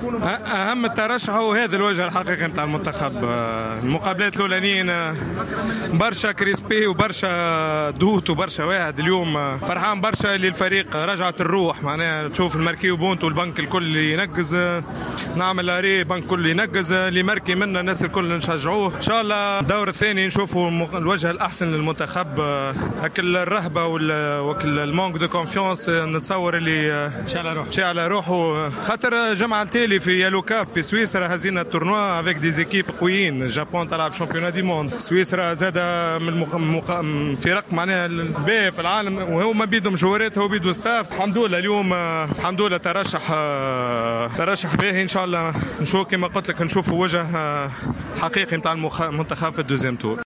اهم الترشح هو هذا الوجه الحقيقي نتاع المنتخب. المقابلات الاولانيين برشا كريسبي وبرشا دوت وبرشا واحد. اليوم فرحان برشا اللي الفريق رجعت الروح، معناها تشوف الماركي بونت والبنك الكل ينقز، نعمل اري بنك الكل ينقز، اللي مركي منا الناس الكل نشجعوه. ان شاء الله الدور الثاني نشوفوا الوجه الاحسن للمنتخب. اكل الرهبه وكل المونك دو كونفيونس نتصور اللي مشى على روحه، خاطر جمعه التالي في يالو كاب في سويسرا هزينا التورنوا افيك دي زيكيب قويين. اليابان تلعب شامبيون دي موند، سويسرا زاده من فرق معناها الباهي في العالم، وهو ما بيدهم جوارات، هو بيدو ستاف. الحمد لله اليوم الحمد لله ترشح باهي. ان شاء الله نشوف كما قلت لك، نشوفوا وجه حقيقي نتاع المنتخب في الدوزيام تور.